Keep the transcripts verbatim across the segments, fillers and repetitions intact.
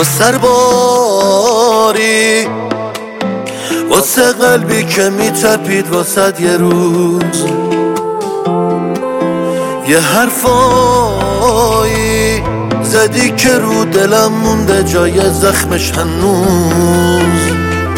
سرباری، واسه قلبی که میتپید واسه یه روز یه حرفایی زدی که رو دلم مونده جای زخمش هنوز.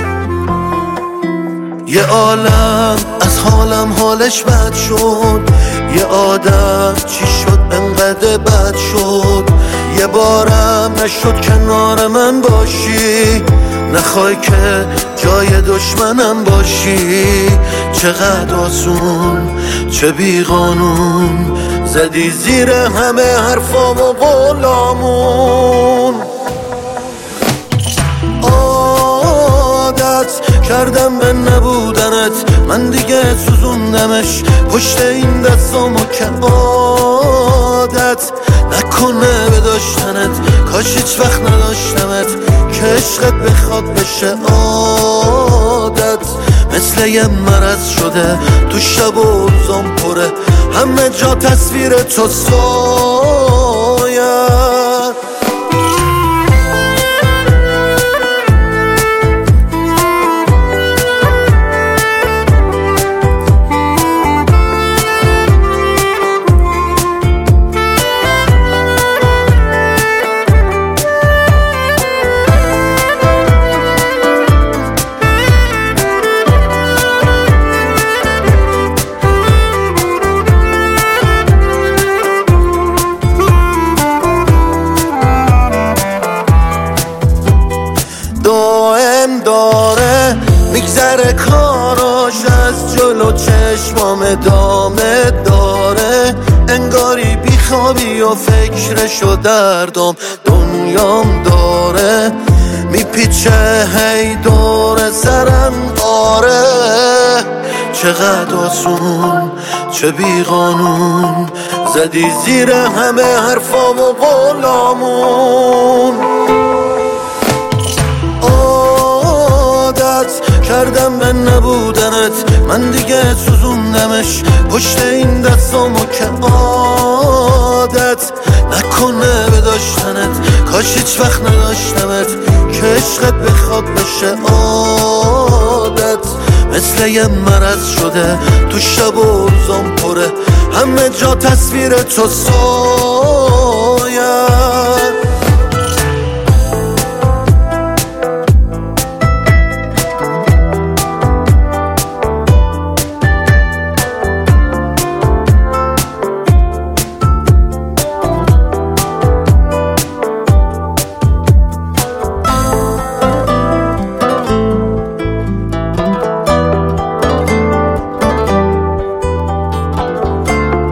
یه عالم از حالم حالش بد شد، یه آدم چی شد انقدر بد شد. یه بارم نشد کنار من باشی، نخوای که جای دشمنم باشی. چقدر آسون چه بی قانون زدی زیر همه حرفام و قولامون. عادت کردم به نبودنت، من دیگه سوزوندمش پشت این دستامو که عادت نکنه به داشتنت. کاش هیچ وقت نداشتمت که عشقت بخواد بشه عادت. مثل یه مرض شده تو شب و روزام پره، همه جا تصویر تو سایه. دائم داره میگذره کاراش از جلو چشمام، دامه داره انگاری بیخوابی و فکرشو دردم. دنیام داره میپیچه هی دور سرم آره. چقدر آسون چه بی قانون زدی زیر همه حرفام و قولامون. کردم به نبودنت، من دیگه سوزوندمش پشت این دستامو که عادت نکنه به داشتنت. کاش هیچ وقت نداشتمت که عشقت بخواد بشه عادت. مثل یه مرض شده تو شب و روزام پره، همه جا تصویر تو سایه.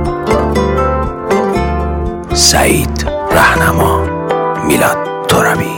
سعید رهنما، میلاد ترابی.